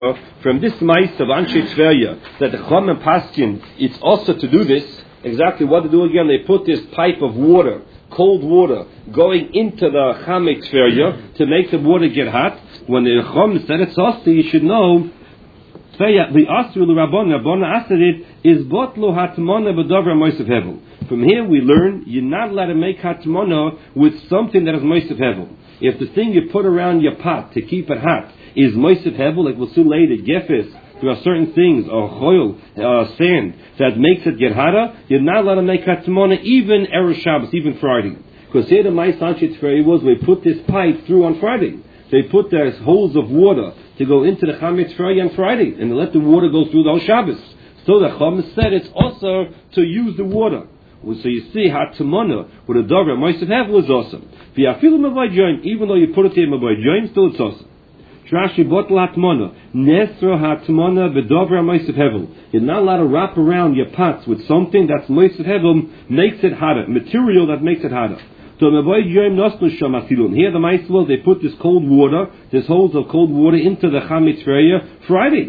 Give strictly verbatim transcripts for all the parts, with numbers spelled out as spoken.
from this mice of Anshe Tveria, that the Chum and Paskin, it's also to do this, exactly what to do again, they put this pipe of water, cold water, going into the Chamet Tveria to make the water get hot. When the Chum said it's also, you should know, Tveria, the Asr L'Rabbon, Rabbon Asr it, is Botlu Hatmona B'Davra Moisav Hevel. From here we learn, you're not allowed to make Hatmona with something that is Moisav Hevel. If the thing you put around your pot to keep it hot is Moisav Hevel, like we'll see later, Gefes, there are certain things, or choil, uh, sand, that makes it get hotter, you're not allowed to make Hatmona even Erev Shabbos, even Friday. Because here the Ma'is Anshe Tveria was, we put this pipe through on Friday. They put their holes of water to go into the Chametz Tveria on Friday, and they let the water go through the whole Shabbos. So the Chum said it's also to use the water. So you see, Hatmona with a Dover Moisav Hevel is awesome. Even though you put it here Mavai Joim, still it's awesome. Shrashi bottle Hatmona, Nesra Hatmona Bedover Moisav Hevel. You're not allowed to wrap around your pots with something that's Moisav Hevel, makes it hotter, material that makes it hotter. So here the mice will, they put this cold water, this holes of cold water into the Chametz Tveria Friday.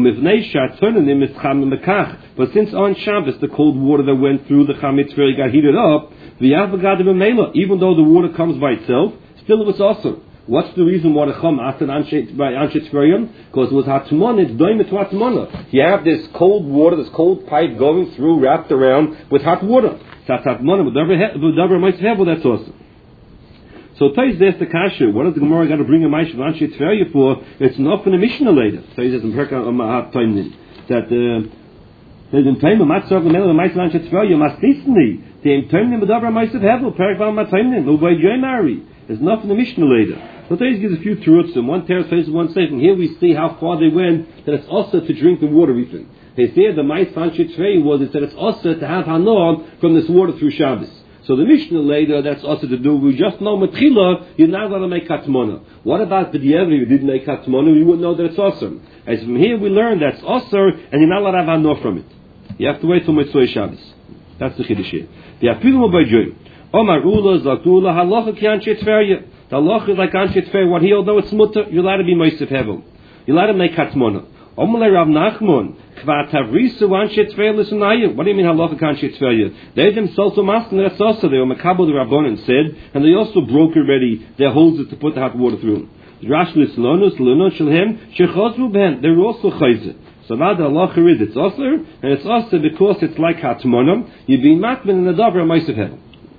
But since on Shabbos the cold water that went through the Chametz Tveria got heated up, even though the water comes by itself, still it was awesome. What's the reason why the Chum asked it by Anshe Tveria? Because it was Hatmona, it's doime to Hatmona. You have this cold water, this cold pipe going through, wrapped around with hot water. That's Hatmona, but Davar Moisav Hevel, that's awesome. So Tais there's the kasha. What does the Gemara got to bring a Maish of Anshe Tveria for? It's not for the Mishnah later. Tais says in Perka Mahat Taimnin that there's in time of Matzah the Maish of Anshe Tveria must listen me. The in time of Davar Moisav Hevel, Perka Mahat Taimnin, no by Joimari. There's not for the Mishnah later. So Tais gives a few truths, and one tears faces one says, and here we see how far they went, that it's also to drink the water even. They say the Ma'is Anshe Tveria was, it said it's also to have Hanor from this water through Shabbos. So the Mishnah later, that's also to do, we just know Matchila, you're not going to make Hatmona. What about the B'di'evri, you didn't make Hatmona, we wouldn't know that it's awesome. As from here we learn that's also, and you're not allowed to have Hanor from it. You have to wait till Mitzvah Shabbos. That's the Chiddush here. The Afilu by Joy. Omar Ula, Zakula, Halacha ki Anshe Tveria. The Halacha is like Anshe Tveria, what he, although it's mutter, you're allowed to be Moisav Hevel. You're allowed to make Hatmona. Omar Rav Nachman, what do you mean halacha Anshe Tveria? They themselves were masking that's also they were makabel the Rabbanan said, and they also broke already their holes to put the hot water through. Rash Lislanus, Lunot Shalhem, Shechazru Ben, they're also chayzer. So now the halacha is it's also, and it's also because it's like Hatmona, you've been makbel in the Davar Moisav Hevel.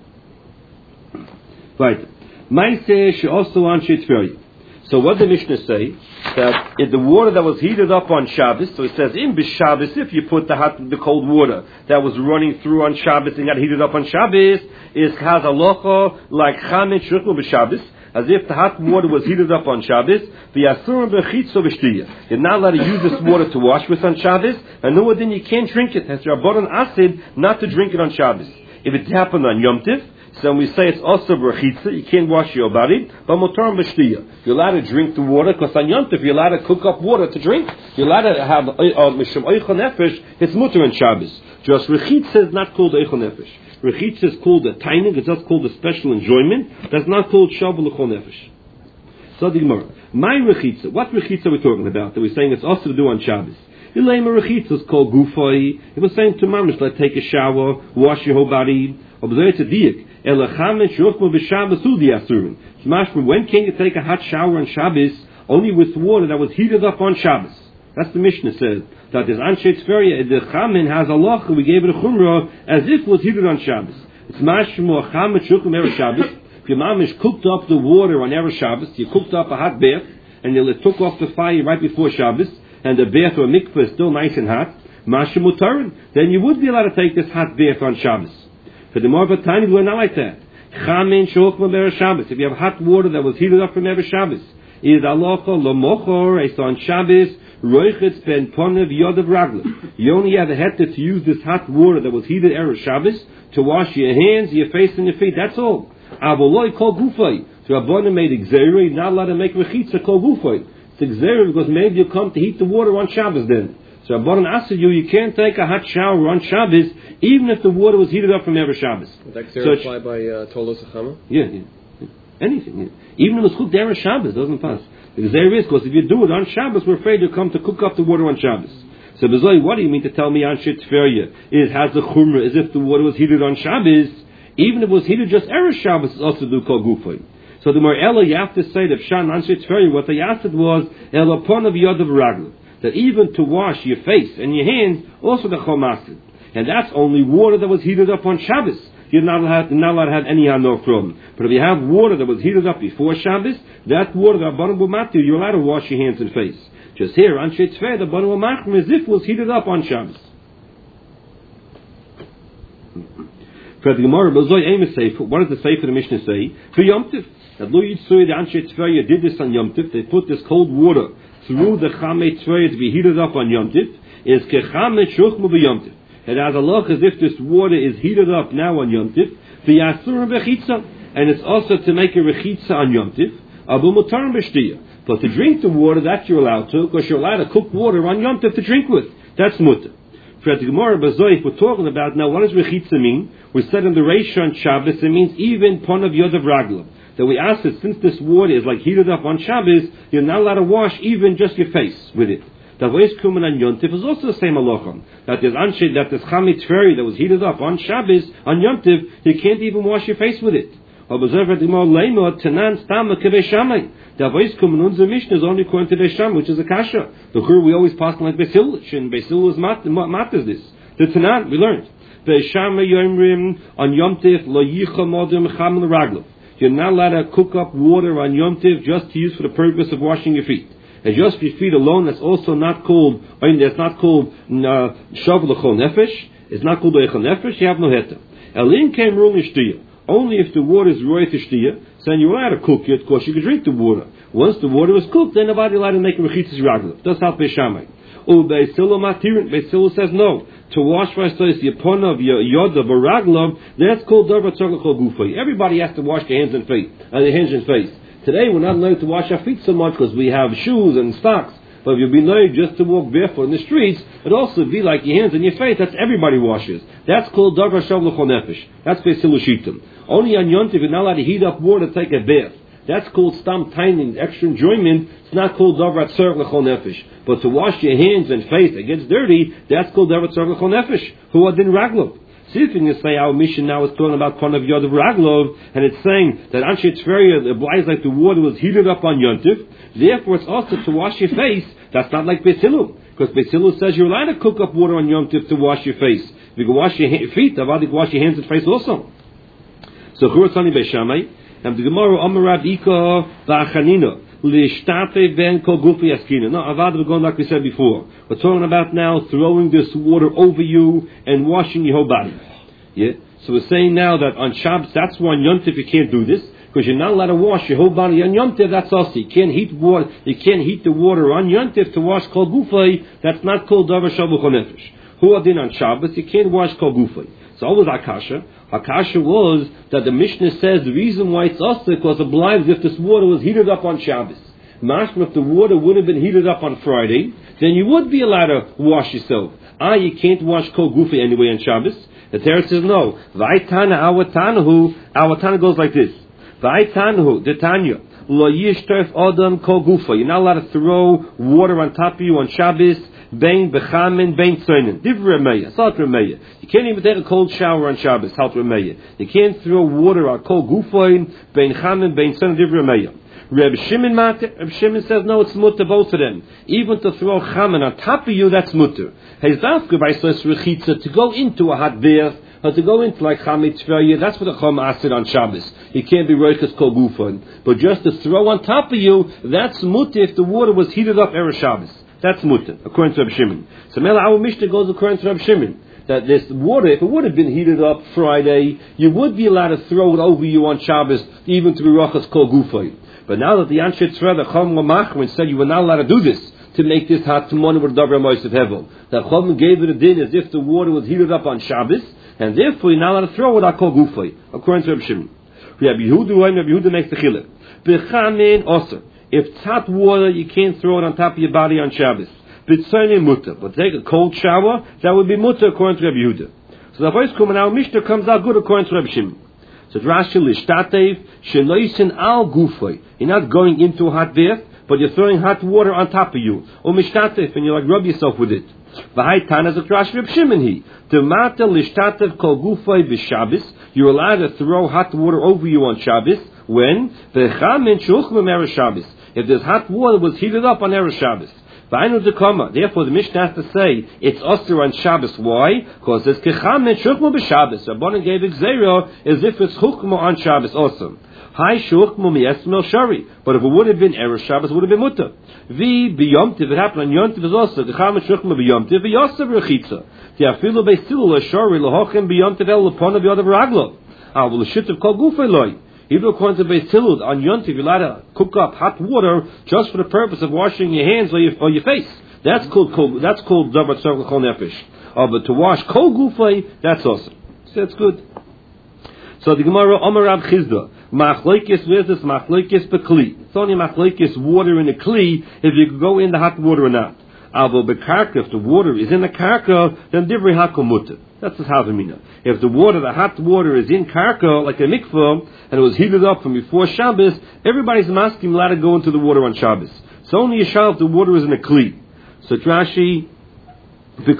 Right. Maiseh she also Anshe Tveria. So what did the Mishnah say? That if the water that was heated up on Shabbos, so it says in B'Shabbos, if you put the hot, the cold water that was running through on Shabbos and got heated up on Shabbos, is has halacha like Chametz Shruchel B'Shabbos, as if the hot water was heated up on Shabbos. V'yasur b'chitzo b'shtiyah. You're not allowed to use this water to wash with on Shabbos, and no, then you can't drink it. Has Rabbanan acid not to drink it on Shabbos. If it happened on Yom Tiv, so when we say it's also brachitza, you can't wash your body, but motor b'shtiyah. You're allowed to drink the water, because on Yom Tov you're allowed to cook up water to drink. You're allowed to have mishum oichel nefesh. It's mutter on Shabbos. Just rechitza is not called oichel nefesh. Rechitza is called a tainig. It's just called a special enjoyment. That's not called shavu l'chol nefesh. So the Gemara, my rechitza. What rechitza are we talking about? That we're saying it's also to do on Shabbos. Ilema rechitza is called gufay. It was saying to mamish, like take a shower, wash your whole body. Observe to diak. When can you take a hot shower on Shabbos? Only with water that was heated up on Shabbos. That's the Mishnah says. That is Anshe Tveria, the Chamin has a loch, we gave it a chumrah, as if it was heated on Shabbos. It's mashmo Chamin shukum erev Shabbos. If your mamish cooked up the water on erev Shabbos, you cooked up a hot bath, and you took off the fire right before Shabbos, and the bath or mikveh is still nice and hot, mashmo tarin, then you would be allowed to take this hot bath on Shabbos. For the more of a time, we're not like that. Chamin shokma erev Shabbos. If you have hot water that was heated up from erev Shabbos, is alocha lomochor, it's on Shabbos, roichetz ben ponev yodav raglim. You only have a heter to use this hot water that was heated erev Shabbos to wash your hands, your face, and your feet. That's all. Avoloi kol gufay. So Rabbanan made exera. You're not allowed to make rechitza kol gufay. It's exera because maybe you come to heat the water on Shabbos then. So Rabbanan asked you, you can't take a hot shower on Shabbos, even if the water was heated up from erev Shabbos. Would that exera apply by uh, Tolos Achama? Yeah, yeah, yeah. Anything. Yeah. Even if it was cooked erev Shabbos, doesn't pass. The Gezer is because if you do it on Shabbos, we're afraid you'll come to cook up the water on Shabbos. So Bezoi, what do you mean to tell me Anshe Tferya? It has the chumrah as if the water was heated on Shabbos. Even if it was heated just Erev Shabbos, it's also do kol gufay. So the Morella, you have to say that Shan Anshe Tferya, what they asked it was El upon of Yod of Raglav, that even to wash your face and your hands, also the chomasid. And that's only water that was heated up on Shabbos. You're not allowed, not allowed to have any hanor from. But if you have water that was heated up before Shabbos, that water, the Abban B'matu, you're allowed to wash your hands and face. Just here, Anshe Tferya, the Abban B'machim, as if it was heated up on Shabbos. For the Gemara, what does the Sefer the Mishnah say? For Yom Tif, that Lo Yitzui, the Anshe Tferya did this on Yom Tif. They put this cold water through the Chamei Tferya to be heated up on Yom Tif. Is Kechamei Shuchmu B'Yom Tif. It has a look as if this water is heated up now on Yom Tif. The Yasur Bechitza, and it's also to make a Rechitza on Yom Tif. Abu Mutar B'Shtiyah. But to drink the water, that you're allowed to, because you're allowed to cook water on Yom Tif to drink with. That's mutter. For the Gemara Bazoi, we're talking about now, what does Rechitza mean? We said in the Reish on Shabbos, it means even Ponav Yodav Raglav. That we asked that since this water is like heated up on Shabbos, you're not allowed to wash even just your face with it. The Voice Kuman on Yom Tif is also the same halachah. That there's anshe, that this Chamei Tferya that was heated up on Shabbos, on Yom Tif, you can't even wash your face with it. The Voice Kuman unser Mishnah is only according to Beisham, which is a kasha. The Chur we always pass like Beis Hillel, and Beis Hillel is mat, mat is this. The Tanan, we learned. Beisham Yomrim on Yom Tif, lo yicha modem chamel raglav. You're not allowed to cook up water on Yom Tif just to use for the purpose of washing your feet. And just for your feet alone, that's also not called, I mean, that's not called shav l'chol nefesh. It's not called l'chol nefesh. You have no heta. Elin came rule nishtiyah. Only if the water is roy to shtiyah, so you're allowed to cook it, because you can drink the water. Once the water is cooked, then nobody allowed to make a rechitzis raglav. That's how Beis Shammai. Oh, Beis Hillel matirin. Beis Hillel says no. To wash for ourselves the upon of your yodav or raglav, that's called davar tzarich l'chol gufay. Everybody has to wash their hands and face, and their hands and face. Today we're not allowed to wash our feet so much because we have shoes and socks. But if you'll be allowed just to walk barefoot in the streets, it also be like your hands and your face. That's everybody washes. That's called davar shav l'chol nefesh. That's Beis Hillel shitim. Only on Yom Tov you're not allowed to heat up water to take a bath. That's called stam taining, extra enjoyment. It's not called davar tzarich l'chol nefesh. But to wash your hands and face that gets dirty, that's called davar tzarich l'chol nefesh. Who are din raglov. See if you can say our mission now is talking about Ponav Yodav Raglov, and it's saying that Anshe Tferya implies like the water was heated up on Yom Tov. Therefore, it's also to wash your face. That's not like Beis Hillel, because Beis Hillel says you're allowed to cook up water on Yom Tov to wash your face. If you can wash your ha- feet, I've already wash your hands and face also. So Churatzani Beis Shammai, and the Gemara Amarav Ika Va'achanina. No, Avad, we're going like we said before. We're talking about now throwing this water over you and washing your whole body. Yeah? So we're saying now that on Shabbos, that's why on Yom Tov you can't do this, because you're not allowed to wash your whole body on Yom Tov. That's also, you can't heat water, you can't heat the water on Yom Tov to wash Kol Gufay. That's not called Davar Shav L'chol Nefesh. Who are then on Shabbos, you can't wash Kol Gufay. So what was Akasha? Akasha was that the Mishnah says the reason why it's also because it blind if this water was heated up on Shabbos. Mashma, if the water would have been heated up on Friday, then you would be allowed to wash yourself. Ah, you can't wash Kol Gufay anyway on Shabbos. The Torah says no. V'aytana awatanahu, awatana goes like this. V'aytanahu, the Tanya, lo yishterf adam Kol Gufay. You're not allowed to throw water on top of you on Shabbos. Bein bechamin, bein tzoinen. Div remeya, salt remeya. You can't even take a cold shower on Shabbos, salt remeya. You can't throw water on Kol Gufay, bein chamin, bein tzoinen, div remeya. Reb Shimon Reb Shimon says no, it's mutter both of them. Even to throw chamin on top of you, that's mutter. Heizafke by sos rechitza to go into a hot bath or to go into like Chamei Tferya. That's what the Chom asked on Shabbos. You can't be roiches Kol Gufay, but just to throw on top of you, that's mutter if the water was heated up erev Shabbos. That's mutter according to Reb Shimon. So Mela our Mishnah goes according to Reb Shimon that this water, if it would have been heated up Friday, you would be allowed to throw it over you on Shabbos, even to be roiches Kol Gufay. But now that the Anshe Tferya, the Chom Lamachrin said you were not allowed to do this to make this hot to morning with Davar Mois of Hevel. That Chom gave it a din as if the water was heated up on Shabbos, and therefore you're not allowed to throw it on Kol Gufay, according to Reb Shimon. Rabbi Yehuda, Rabbi Yehuda makes the chilek. B'chamin osir. If it's hot water, you can't throw it on top of your body on Shabbos. B'tzoyin mutter. But take a cold shower, that would be mutter according to Rabbi Yehuda. So the first comment, our Mishnah comes out good according to Rabbi Shimon. So Rashi lishtatev shenoisin al gufay. You're not going into a hot bath, but you're throwing hot water on top of you, or mishtatef, and you like rub yourself with it. V'haitan as a Rashi Reb Shimon he. Demata lishtatef kol gufay b'Shabbos. You're allowed to throw hot water over you on Shabbos. When? V'chamin shuchmem erev Shabbos. If there's hot water that was heated up on erev Shabbos. V'ainu dekama. Therefore, the Mishnah has to say it's osir on Shabbos. Why? Because it's kechamin shuchmem b'Shabbos. Rabbanan gave exera as if it's chukma on Shabbos. Awesome. Hi shuchmem yesmel shari. But if it would have been erev Shabbos, it would have been mutter. Vi b'yomtiv. It happened on yomtiv is also kechamin shuchmem b'yomtiv v'yosef rechitza. Tiafilu beisilu l'shari l'hochem b'yomtiv el l'pona b'yodav raglo. Ah, well, the shit of kol gufay loy. Even according to Beis Hillel, on Yontiv, you're allowed to cook up hot water just for the purpose of washing your hands or your, or your face. That's called kol, that's called davar tzarich l'chol nefesh. Uh, but to wash kol gufay, that's awesome. So that's good. So the Gemara, Amar Rav Chizda, Machloikis, where's this Machloikis bekli? It's only Machloikis water in the kli if you go in the hot water or not. Avo bekarka, if the water is in the karka, then divrei hakol mutter. That's the Havamina. If the water, the hot water is in karka, like a mikvah, and it was heated up from before Shabbos, everybody's masking allowed to go into the water on Shabbos. So only Yishal if the water is in a kli. So Rashi, the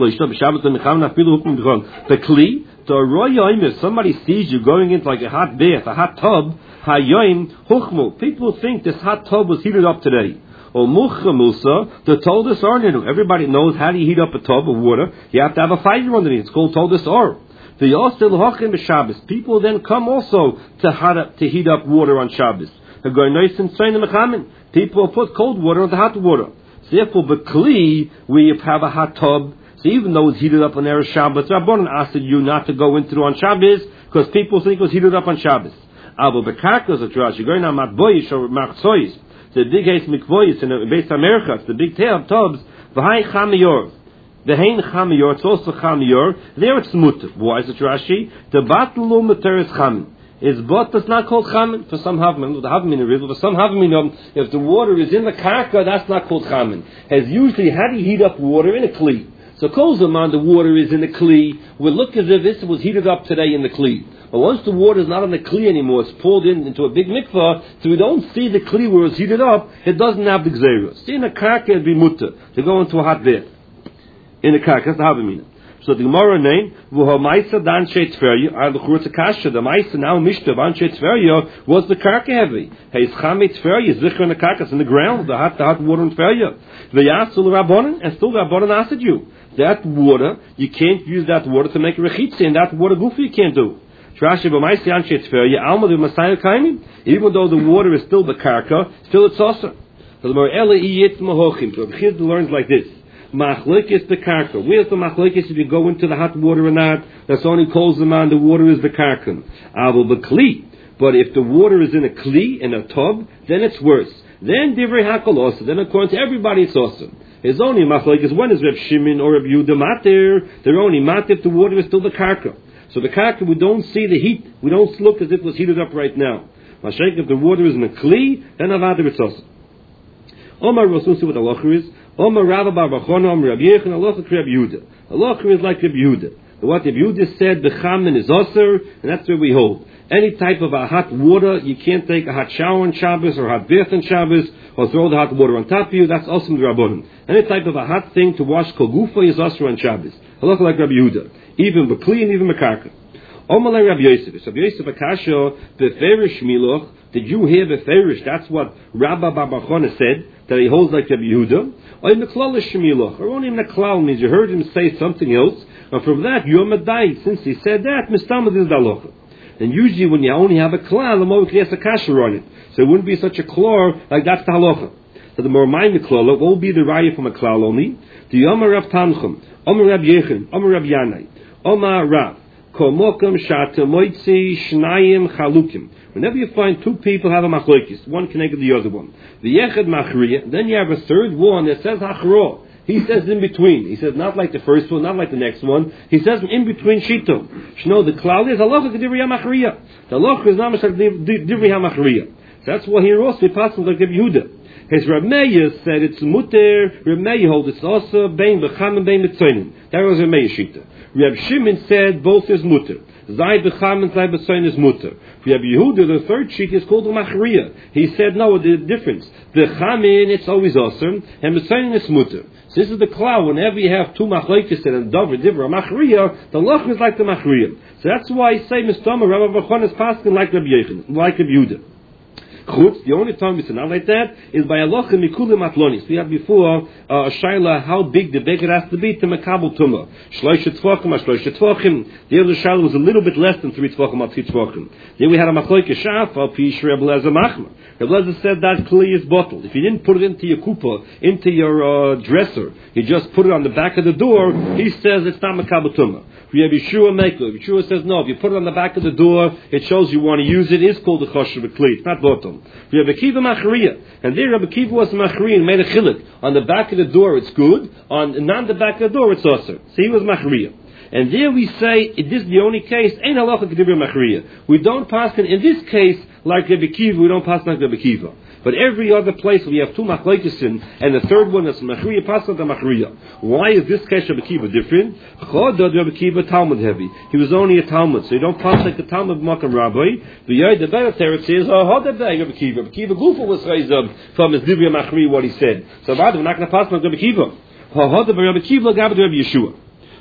kli, the royim, if somebody sees you going into like a hot bath, a hot tub, hayoim huchmu. People think this hot tub was heated up today. Or mucha musa, the toldus or. Everybody knows how do you heat up a tub of water. You have to have a fire underneath. It's called toldus or. The yosel hochem b'Shabbos. People then come also to hot to heat up water on Shabbos. They're going nice and strain the mechamin. People put cold water into hot water. So therefore, b'kli, where you have a hot tub, so even though it's heated up on Erev Shabbos, Rabbanan asked you not to go into it on Shabbos because people think it was heated up on Shabbos. Abo b'karkas of Rashi, you're going on matboyish or machzois. The big ace mikvoyis in Beis America, it's the big tail tubs. V'hai chamiyor, the hein chamiyor, it's also chamiyor. There it's mutter. Why is it Rashi? The batlu mutter is chamin. Is but that's not called chamin for some havmin. The havmin is for some havmin. If the water is in the karka, that's not called chamin. As usually, how do you heat up water in a kli? So kol zaman the water is in the kli. We look as if this was heated up today in the kli. But once the water is not on the kli anymore, it's pulled in into a big mikvah, so we don't see the kli where it's heated up, it doesn't have the gzeira. See, in a karka, it'd be mutter to go into a hot bath. In a karka, that's the havamina. So the Gemara name, V'ho Maisa Dan Shei Tferya, are the Churutz Akasha, the Maisa now Mishta Dan Shei Tferya, was the karka heavy. He's Chamei Tferya, Zichar in the karkas, in the ground, the hot, the hot water in Tferya. V'yasul Rabbanan, and still Rabbanan asked you. That water, you can't use that water to make a rechitza, and that water gufi you can't do. Even though the water is still the karka, still it's also. So the Chizd learns like this. Machlokes the karka. Where's the machlokes if you go into the hot water or not? That's only calls them on the water is the karka. Avol b'kli. But if the water is in a kli, in a tub, then it's worse. Then divrei hakol also. Then according to everybody it's also. It's only machlokes when is Reb Shimon or Reb Yehuda matir. They're only matir if the water is still the karka. So the karka, we don't see the heat. We don't look as if it was heated up right now. Mashayk, if the water is in a kli, then avada it's also. Omar, we'll soon see what the halacha is. Omar Rabba Bar Bachona, Omar Reb Yechon, halacha Reb Yehuda. Halacha is like Reb Yehuda. What Reb Yehuda said, the chamin is osir, and that's where we hold. Any type of a hot water, you can't take a hot shower on Shabbos or hot bath on Shabbos, or throw the hot water on top of you, that's also the Rabbanim. Any type of a hot thing to wash kol gufa is osir on Shabbos. Halacha like Reb Yehuda. Even b'kli and even b'karka. Omalei Rav Yosef. So Rav Yosef Akasha beferish miloch. Did you hear beferish? That's what Rabba Bar Bachona said that he holds like Rav Yehuda. Or in the klalish miloch. Or only in the klal means you heard him say something else. And from that you're medayik. Since he said that, mistamad is dalocha. And usually when you only have a klal, the more you Akasha on it. So it wouldn't be such a klor like that's the halacha. So the more mind the klal, what will be the raya from a klal only? The Yomar Rav Tanchum, Omar Rav Yechon, Omar Rav Yanai. Omar Rav, Komokam Shatamoitzi Shnayim Chalukim. Whenever you find two people have a machlokes, one connected to the other one. The Yechad Machriya, then you have a third one that says Hachro. He says in between. He says not like the first one, not like the next one. He says in between Shito. Shno the Klal is Halacha Divrei HaMachriya. The Halacha is not Divrei HaMachriya. That's why he also passes like Reb Yehuda. His Reb Meir said it's muter. Reb Meir holds it's also bein b'cham and bein b'tzonim. That was Reb Meir shita. Reb Shimon said both is muter. Zai b'cham and zai b'soin is mutter. For Rabbi Yehuda, the third sheet is called the machriya. He said, no, the difference. The chamin, it's always awesome, and b'soin is mutter. So this is the cloud. Whenever you have two machlokes and davar divra machriya, the lach is like the machriya. So that's why I say Mistama Rabbi Bachon is passing like Rabbi Yechon, like Rabbi Yehuda. Chutz, the only time we say not like that is by Alocha Mikulim Atlonis. We had before uh, a Shaila how big the beggar has to be to Makabel Tumah. Shloisha Tfachim, Shloisha Tfachim. The other Shaila was a little bit less than three Tfachim or three Tfachim. Then we had a Machloike Shaf, Al Pish Reb Lezer Machma. Reb Lezer said that clearly is bottled. If you didn't put it into your kupa, into your uh, dresser, you just put it on the back of the door, he says it's not Makabel Tumah. We have Yeshua Mekel. Yeshua says no. If you put it on the back of the door, it shows you want to use it. It's called the Choshev Kli. It's not bottom. We have Akiva Machriya, and there Rabbi Akiva was Machriya and made a chilik. On the back of the door, it's good. On not the back of the door, it's also. So he was Machriya. And there we say, this is the only case, ain't halacha kedibra machriya. We don't pass it, in this case, like Rabbi Akiva, we don't pass like Rabbi Akiva. But every other place we have two machlokes and the third one is machriya, pass like the machriya. Why is this case Rabbi Akiva different? Chodod Rabbi Akiva Talmud heavy. He was only a Talmud, so you don't pass like the Talmud Makam Rabbi. The Yod, the better teretz says, oh, Hodad Rabbi Akiva. Rabbi Akiva Gufa was raised up from his dibra machriya, what he said. So rather, we're not going to pass like Rabbi Akiva. Hodad Rabbi Akiva, Gabad Rabbi Yeshua.